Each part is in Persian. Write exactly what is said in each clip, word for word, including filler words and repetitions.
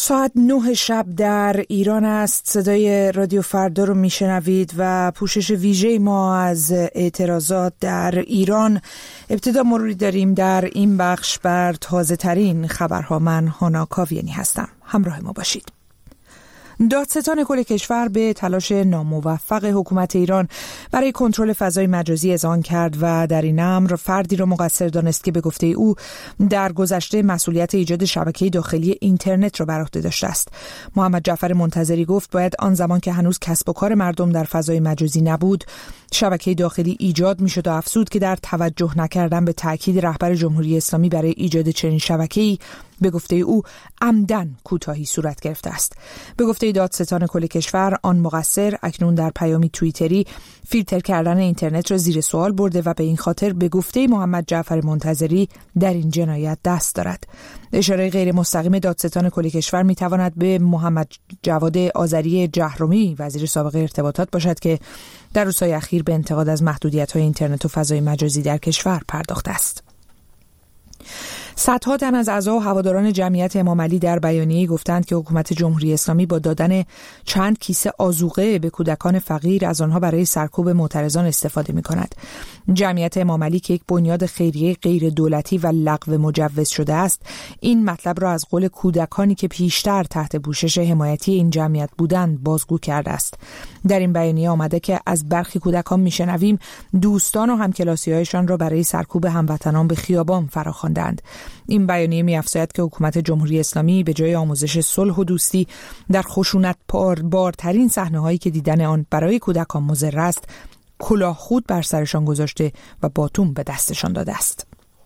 ساعت نه شب در ایران است. صدای رادیو فردا رو میشنوید و پوشش ویژه ما از اعتراضات در ایران. ابتدا مروری داریم در این بخش بر تازه ترین خبرها. من هانا کاویانی هستم. همراه ما باشید. دادستان کل کشور به تلاش ناموفق حکومت ایران برای کنترل فضای مجازی اذعان کرد و در این امر فردی را مقصر دانست که به گفته او در گذشته مسئولیت ایجاد شبکه داخلی اینترنت را بر عهده داشته است. محمد جعفر منتظری گفت باید آن زمان که هنوز کسب و کار مردم در فضای مجازی نبود شبکه داخلی ایجاد میشد و افزود که در توجه نکردن به تاکید رهبر جمهوری اسلامی برای ایجاد چنین شبکه‌ای به گفته او عمدن کوتاهی صورت گرفته است. به گفته دادستان کل کشور آن مقصر اکنون در پیامی توییتری فیلتر کردن اینترنت را زیر سوال برده و به این خاطر به گفته محمد جعفر منتظری در این جنایت دست دارد. اشاره غیر مستقیم دادستان کل کشور می تواند به محمد جواد آذری جهرمی وزیر سابق ارتباطات باشد که در روزهای اخیر به انتقاد از محدودیت‌های اینترنت و فضای مجازی در کشور پرداخته است. صدها تن از اعضا و هواداران جمعیت امام علی در بیانیه‌ای گفتند که حکومت جمهوری اسلامی با دادن چند کیسه آذوقه به کودکان فقیر از آنها برای سرکوب معترضان استفاده می‌کند. جمعیت امام علی که یک بنیاد خیریه غیر دولتی و لغو مجوز شده است، این مطلب را از قول کودکانی که پیشتر تحت پوشش حمایتی این جمعیت بودند بازگو کرده است. در این بیانیه آمده که از برخی کودکان می‌شنویم دوستان و همکلاسی‌هایشان را برای سرکوب هموطنان به خیابان فراخواندند. این بیانیه می‌افزاید که حکومت جمهوری اسلامی به جای آموزش صلح و دوستی در خشونت بارترین صحنه‌هایی که دیدن آن برای کودکان مضر است، کلاه خود بر سرشان گذاشته و باتوم به دستشان داده است.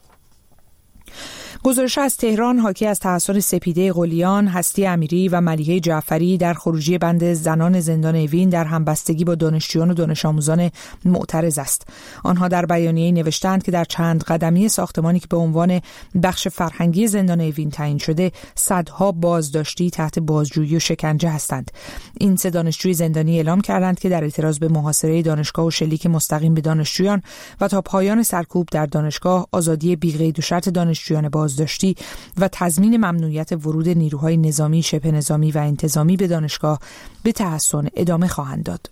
گزارش از تهران حاکی از تحسن سپیده قلیان، هستی امیری و ملیحه جعفری در خروجی بند زنان زندان اوین در همبستگی با دانشجویان و دانش آموزان معترض است. آنها در بیانیه‌ای نوشتند که در چند قدمی ساختمانی که به عنوان بخش فرهنگی زندان اوین تعیین شده، صدها بازداشتی تحت بازجویی و شکنجه هستند. این سه دانشجوی زندانی اعلام کردند که در اعتراض به محاصره دانشگاه و شلیک مستقیم به دانشجویان و تا پایان سرکوب در دانشگاه، آزادی بی‌قید و شرط دانشجویان بازداشتی و تضمین ممنوعیت ورود نیروهای نظامی، شبه نظامی و انتظامی به دانشگاه به تحسن ادامه خواهند داد.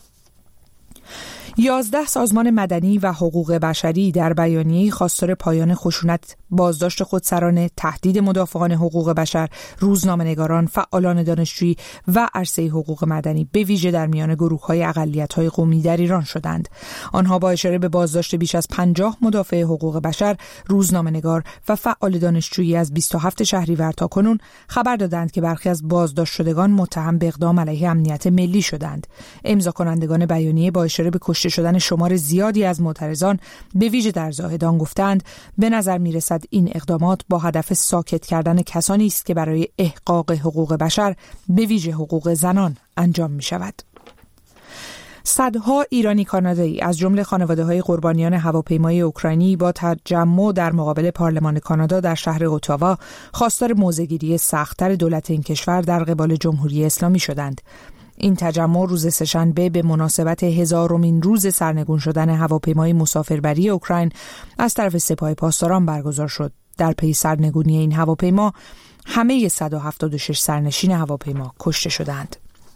یازده سازمان مدنی و حقوق بشری در بیانیه‌ای خواستار پایان خشونت، بازداشت خودسرانه، تهدید مدافعان حقوق بشر، روزنامه‌نگاران، فعالان دانشجویی و عرصه حقوق مدنی به ویژه در میان گروه‌های اقلیت‌های قومی در ایران شدند. آنها با اشاره به بازداشت بیش از پنجاه مدافع حقوق بشر، روزنامه‌نگار و فعال دانشجویی از بیست و هفتم شهریور تا کنون خبر دادند که برخی از بازداشت شدگان متهم به اقدام علیه امنیت ملی شدند. امضا کنندگان بیانیه با اشاره به کشته شدن شمار زیادی از معترضان به ویژه در زاهدان گفتند به نظر می‌رسد این اقدامات با هدف ساکت کردن کسانی است که برای احقاق حقوق بشر به ویژه حقوق زنان انجام می‌شود. صدها ایرانی کانادایی از جمله خانواده‌های قربانیان هواپیمای اوکراینی با تجمع در مقابل پارلمان کانادا در شهر اتاوا خواستار موضع‌گیری سخت‌تر دولت این کشور در قبال جمهوری اسلامی شدند. این تجمع روز سه‌شنبه به مناسبت هزارمین روز سرنگون شدن هواپیمای مسافربری اوکراین از طرف سپاه پاسداران برگزار شد. در پی سرنگونی این هواپیما همه صد و هفتاد و شش سرنشین هواپیما کشته شدند.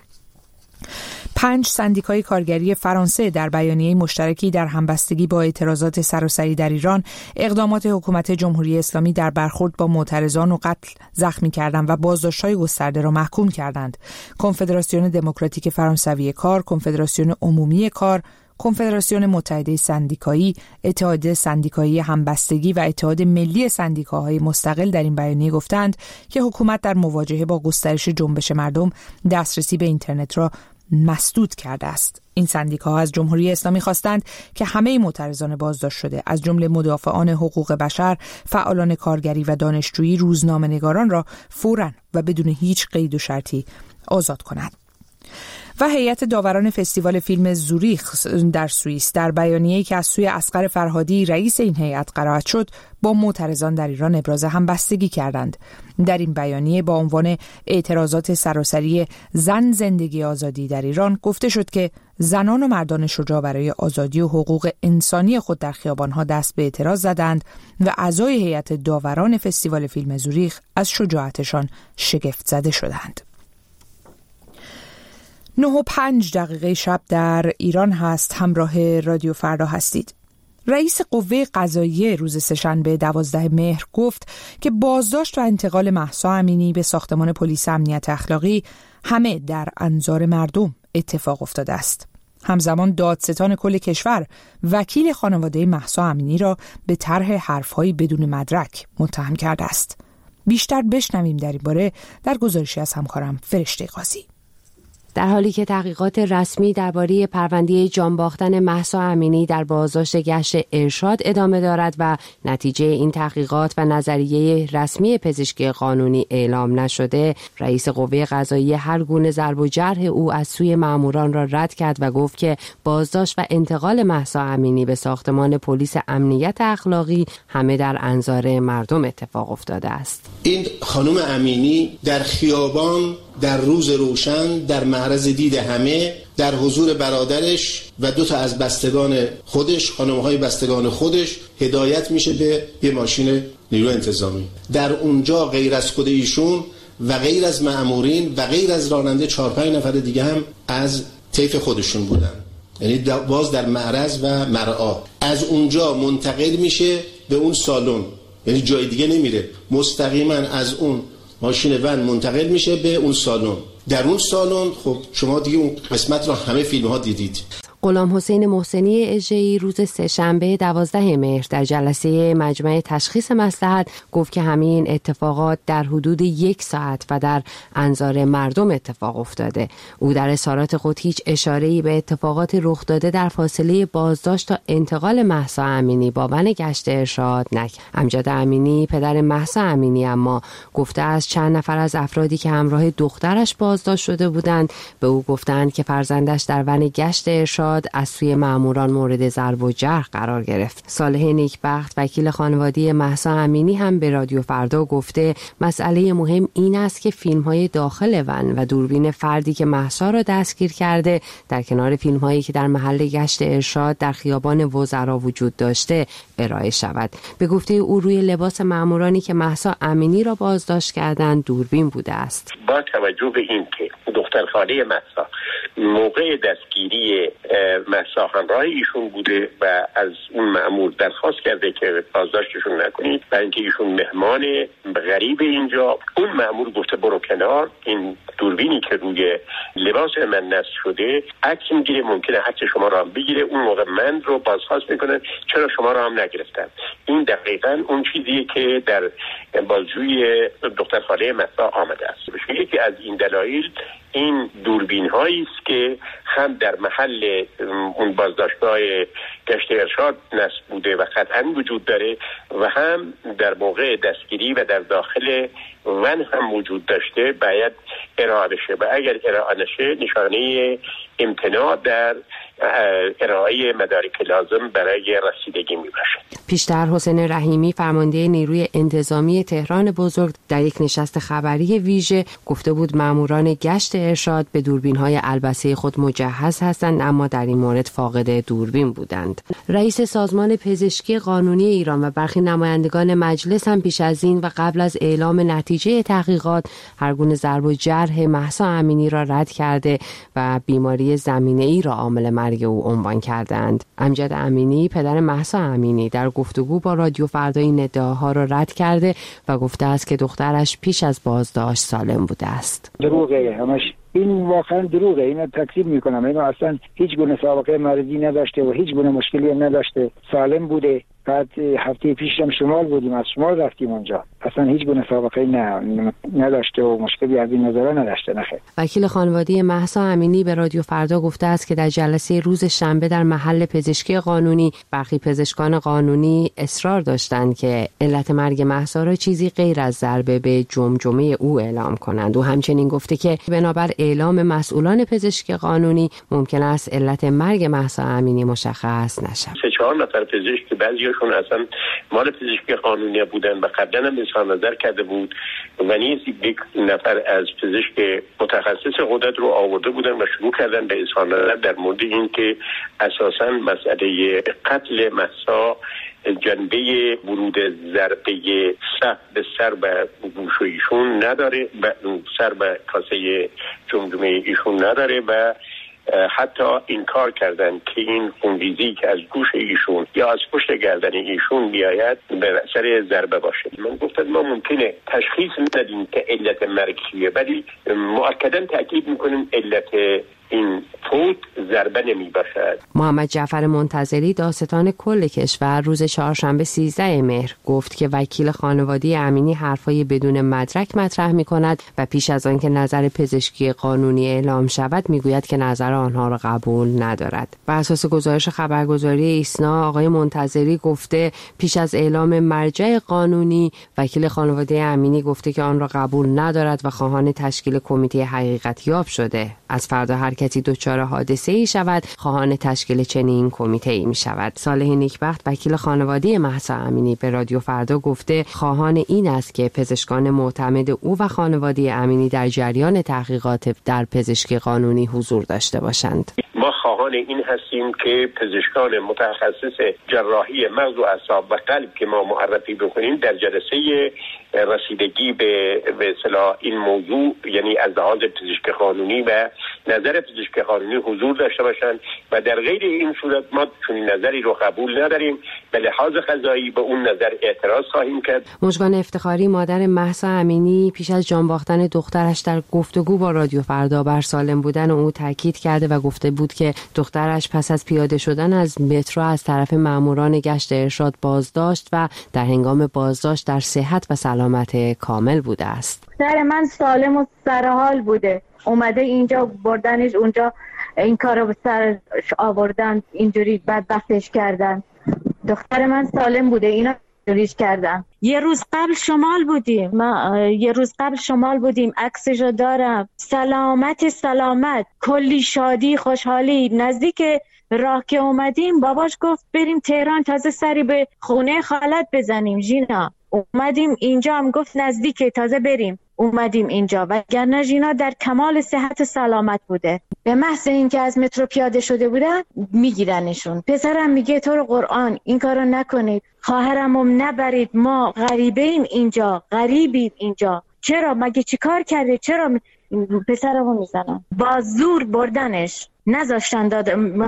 پنج سندیکای کارگری فرانسه در بیانیه مشترکی در همبستگی با اعتراضات سراسری در ایران اقدامات حکومت جمهوری اسلامی در برخورد با معترضان و قتل، زخمی کردن و بازداشت‌های گسترده را محکوم کردند. کنفدراسیون دموکراتیک فرانسوی کار، کنفدراسیون عمومی کار، کنفدراسیون متحده سندیکایی، اتحاد سندیکایی همبستگی و اتحاد ملی سندیکاهای مستقل در این بیانیه گفتند که حکومت در مواجهه با گسترش جنبش مردم دسترسی به اینترنت را مسدود کرده است. این سندیکاها از جمهوری اسلامی خواستند که همه معترضان بازداشت شده از جمله مدافعان حقوق بشر، فعالان کارگری و دانشجویی، روزنامه‌نگاران را فوراً و بدون هیچ قید و شرطی آزاد کنند. و هیئت داوران فستیوال فیلم زوریخ در سوئیس در بیانیه‌ای که از سوی اصغر فرهادی رئیس این هیئت قرائت شد با معترضان در ایران ابراز همبستگی کردند. در این بیانیه با عنوان اعتراضات سراسری زن زندگی آزادی در ایران گفته شد که زنان و مردان شجاع برای آزادی و حقوق انسانی خود در خیابان‌ها دست به اعتراض زدند و اعضای هیئت داوران فستیوال فیلم زوریخ از شجاعتشان شگفت زده شدند. نه و پنج دقیقه شب در ایران هست. همراه رادیو فردا هستید. رئیس قوه قضاییه روز سه‌شنبه دوازده مهر گفت که بازداشت و انتقال مهسا امینی به ساختمان پلیس امنیت اخلاقی همه در انظار مردم اتفاق افتاده است. همزمان دادستان کل کشور وکیل خانواده مهسا امینی را به طرح حرف‌های بدون مدرک متهم کرده است. بیشتر بشنویم در این باره در گزارشی از همکارم فرشته قاضی. در حالی که تحقیقات رسمی درباره پرونده جانباختن مهسا امینی در بازداشت گشت ارشاد ادامه دارد و نتیجه این تحقیقات و نظریه رسمی پزشکی قانونی اعلام نشده، رئیس قوه قضاییه هر گونه ضرب و جرح او از سوی ماموران را رد کرد و گفت که بازداشت و انتقال مهسا امینی به ساختمان پلیس امنیت اخلاقی همه در انظار مردم اتفاق افتاده است. این خانم امینی در خیابان در روز روشن در معرض دید همه در حضور برادرش و دو تا از بستگان خودش، خانم‌های بستگان خودش، هدایت میشه به یه ماشین نیروی انتظامی. در اونجا غیر از خود ایشون و غیر از مأمورین و غیر از راننده چهار پنج نفر دیگه هم از طیف خودشون بودن، یعنی باز در معرض و مرعا. از اونجا منتقل میشه به اون سالن، یعنی جای دیگه نمیره، مستقیما از اون ماشین ون منتقل میشه به اون سالن. در اون سالن خب شما دیگه اون قسمت رو همه فیلم ها دیدید. غلام حسین محسنی اژه‌ای روز سه‌شنبه دوازده مهر در جلسه مجمع تشخیص مصلحت گفت که همین اتفاقات در حدود یک ساعت و در انظار مردم اتفاق افتاده. او در اظهارات خود هیچ اشاره‌ای به اتفاقات رخ داده در فاصله بازداشت تا انتقال مهسا امینی با ون گشت ارشاد نکرد. امجد امینی پدر مهسا امینی اما گفته از چند نفر از افرادی که همراه دخترش بازداشت شده بودند به او گفتند که فرزندش در ون گشت ارشاد از سوی ماموران مورد ضرب و جرح قرار گرفت. صالح نیکبخت وکیل خانواده مهسا امینی هم به رادیو فردا گفته مسئله مهم این است که فیلم‌های داخل ون و دوربین فردی که مهسا را دستگیر کرده در کنار فیلم‌هایی که در محل گشت ارشاد در خیابان وزرا وجود داشته ارائه شود. به گفته او روی لباس مامورانی که مهسا امینی را بازداشت کردند دوربین بوده است. با توجه به این که دختر خاله مهسا موقع دستگیری مهسا همراه ایشون بوده و از اون مأمور درخواست کرده که بازداشتشون نکنید و اینکه ایشون مهمان غریب اینجا، اون مأمور گفته برو کنار، این دوربینی که روی لباس من نصب شده عکس میگیره، ممکنه عکس شما را هم بگیره، اون موقع من رو بازخواست میکنن چرا شما را هم نگرفتن. این دقیقاً اون چیزیه که در بازجویی دختر خاله مهسا آمده است. یکی از این دلایل این دوربین هایی است که هم در محل اون بازداشتگاه گشت ارشاد نصب بوده و قطعاً وجود داره و هم در موقع دستگیری و در داخل ون هم وجود داشته باید ارائه بشه و اگر ارائه نشه نشانه امتناع در ارائه مدارک لازم برای رسیدگی می باشه. پیشتر حسین رحیمی فرمانده نیروی انتظامی تهران بزرگ در یک نشست خبری ویژه گفته بود ماموران گشت ارشاد به دوربین‌های البسه خود مجهز هستند اما در این مورد فاقد دوربین بودند. رئیس سازمان پزشکی قانونی ایران و برخی نمایندگان مجلس هم پیش از این و قبل از اعلام نتیجه تحقیقات هر گونه ضرب و جرح مهسا امینی را رد کرده و بیماری زمینه‌ای را عامل مرگ او عنوان کردند. امجد امینی پدر مهسا امینی در گفتگو با رادیو فردا این ادعاها را رد کرده و گفته است که دخترش پیش از بازداشت سالم بوده است. دروغه همش، این واقعا دروغه. اینو تکذیب میکنم. اینو اصلا هیچ گونه سابقه مرضی نداشته و هیچ گونه مشکلی هم نداشته، سالم بوده. بعد هفته پیش هم شمال بودیم، از شمال رفتیم اونجا، اصلا هیچ گونه سابقه نه نداشته و مشکلی از این نظر نداشته. نخیر. وکیل خانواده مهسا امینی به رادیو فردا گفته است که در جلسه روز شنبه در محل پزشکی قانونی برخی پزشکان قانونی اصرار داشتند که علت مرگ مهسا را چیزی غیر از ضربه به جمجمه او اعلام کنند. او همچنین گفته که بنابر اعلام مسئولان پزشکی قانونی ممکن است علت مرگ مهسا امینی مشخص نشود. سه چهار نفر پزشک که بعضیاشون اصلا مال پزشکی قانونی بودن و قبلا هم اظهار نظر کرده بود و نیز یک نفر از پزشک متخصص قدرت رو آورده بودن و شروع کردن به اظهار نظر در مورد این که اساساً مسئله قتل مهسا جنبه ورود ضربه سخت به سر به گوش ایشون نداره، سر به کاسه جمجمه ایشون نداره و حتی انکار کردن که این خونریزی که از گوش ایشون یا از پشت گردن ایشون بیاید به اثر ضربه باشه. من گفتم ما ممکنه تشخیص ندیم که علت مرگ چیه، ولی مؤکداً تاکید میکنیم علت این فوت ضربه نمی باشد. محمد جعفر منتظری دادستان کل کشور روز چهارشنبه سیزده مهر گفت که وکیل خانواده امینی حرفای بدون مدرک مطرح می کند و پیش از آن که نظر پزشکی قانونی اعلام شود می گوید که نظر آنها را قبول ندارد. بر اساس گزارش خبرگزاری ایسنا آقای منتظری گفته پیش از اعلام مرجع قانونی وکیل خانواده امینی گفته که آن را قبول ندارد و خواهان تشکیل کمیته حقیقت یاب شده. از فردا هر کسی دچار حادثه‌ای شود خواهان تشکیل چنین کمیته‌ای می‌شود. صالح نیکبخت وکیل خانواده مهسا امینی به رادیو فردا گفته خواهان این است که پزشکان معتمد او و خانواده امینی در جریان تحقیقات در پزشکی قانونی حضور داشته باشند. ما خواهان این هستیم که پزشکان متخصص جراحی مغز و اعصاب و قلب که ما معرفی بکنیم در جلسه رسیدگی به به اصطلاح این موضوع، یعنی از لحاظ پزشکی قانونی و نظر پزشکی قانونی حضور داشته باشند و در غیر این صورت ما چون نظری رو قبول نداریم، به لحاظ قضایی به اون نظر اعتراض خواهیم کرد. مژگان افتخاری مادر مهسا امینی پیش از جان باختن دخترش در گفتگو با رادیو فردا بر سالم بودن او تاکید کرده و گفته بود که دخترش پس از پیاده شدن از مترو از طرف ماموران گشت ارشاد بازداشت و در هنگام بازداشت در صحت و سلامت کامل بوده است. دختر من سالم و سرحال بوده، اومده اینجا بردنش اونجا این کارو به سر آوردن، اینجوری بدبختش کردن. دختر من سالم بوده، اینا اینجوریش کردن. یه روز قبل شمال بودیم، ما یه روز قبل شمال بودیم، عکسشو دارم. سلامت سلامت، کلی شادی خوشحالی. نزدیک راه که اومدیم باباش گفت بریم تهران تازه سری به خونه خالت بزنیم ژینا. اومدیم اینجا هم گفت نزدیکه تازه بریم. اومدیم اینجا وگرنه ژینا در کمال صحت و سلامت بوده. به محض اینکه از مترو پیاده شده بودن میگیرنشون. پسرم میگه تو رو قرآن این کارو نکنید، خواهرمو نبرید، ما غریبیم اینجا، غریبیم اینجا. چرا؟ مگه چی کار کرده؟ چرا پسرمو میزنن؟ با زور بردنش، نذاشتن داد.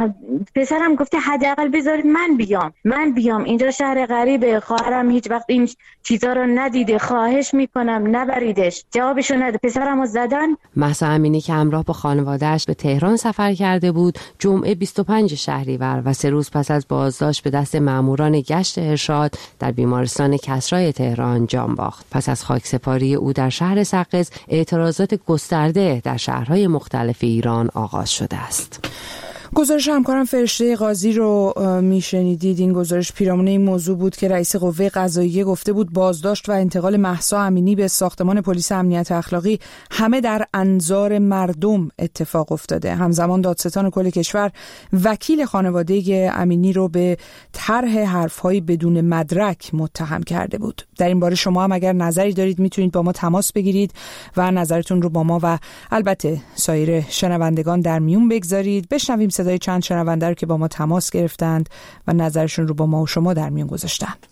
پسرم گفته حداقل بذارید من بیام من بیام اینجا شهر غریبه، خواهرم هیچ وقت این چیزا رو ندیده، خواهش میکنم نبریدش. جوابشو نده. پسرمو زدن. مهسا امینی که همراه با خانواده‌اش به تهران سفر کرده بود جمعه بیست و پنج شهریور و سه روز پس از بازداشت به دست ماموران گشت ارشاد در بیمارستان کسرای تهران جان باخت. پس از خاکسپاری او در شهر سقز اعتراضات گسترده در شهرهای مختلف ایران آغاز شده است. گزارش همکارم فرشته قاضی رو میشنیدید. این گزارش پیرامون این موضوع بود که رئیس قوه قضاییه گفته بود بازداشت و انتقال مهسا امینی به ساختمان پلیس امنیت اخلاقی همه در انظار مردم اتفاق افتاده. همزمان دادستان کل کشور وکیل خانواده امینی رو به طرح حرف‌های بدون مدرک متهم کرده بود. در این باره شما هم اگر نظری دارید میتونید با ما تماس بگیرید و نظرتون رو با ما و البته سایر شنوندگان در میون بگذارید. بشنویم صدای چند شنونده رو که با ما تماس گرفتند و نظرشون رو با ما و شما در میون گذاشتند.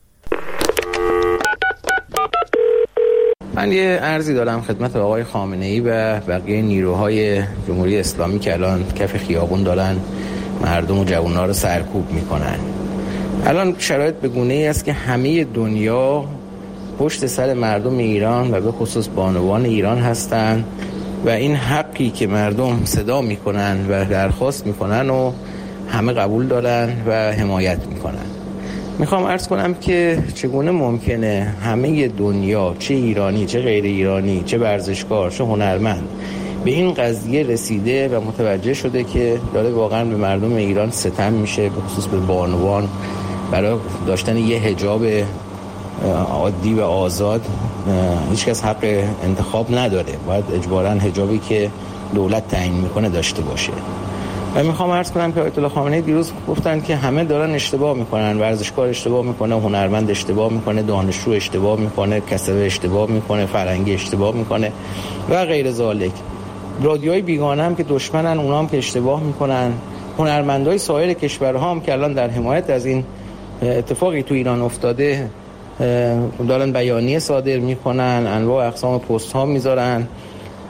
من یه عرضی دارم خدمت آقای خامنه‌ای و بقیه نیروهای جمهوری اسلامی که الان کف خیابون دارن مردم و جوان‌ها رو سرکوب میکنن. الان شرایط به گونه‌ای است که همه دنیا پشت سر مردم ایران و به خصوص بانوان ایران هستن و این حقی که مردم صدا میکنن و درخواست میکنن و همه قبول دارن و حمایت میکنن. میخوام عرض کنم که چگونه ممکنه همه دنیا، چه ایرانی چه غیر ایرانی، چه ورزشکار چه هنرمند، به این قضیه رسیده و متوجه شده که داره واقعا به مردم ایران ستم میشه، به خصوص به بانوان، برای داشتن یه حجاب عادی و آزاد. هیچ کس حق انتخاب نداره، باید اجباراً حجابی که دولت تعیین میکنه داشته باشه. و میخوام عرض کنم که آیت الله خامنه‌ای دیروز گفتن که همه دارن اشتباه میکنن، ورزشکار اشتباه میکنه، هنرمند اشتباه میکنه، دانشجو اشتباه میکنه، کسبه اشتباه میکنه، فرنگی اشتباه میکنه و غیر ذالک. رادیوهای بیگانه هم که دشمنن، اونا هم که اشتباه میکنن. هنرمندای سایر کشورها هم که الان در حمایت از این اتفاقی تو ایران افتاده دارن بیانیه صادر میکنن، انواع اقسام پست ها میذارن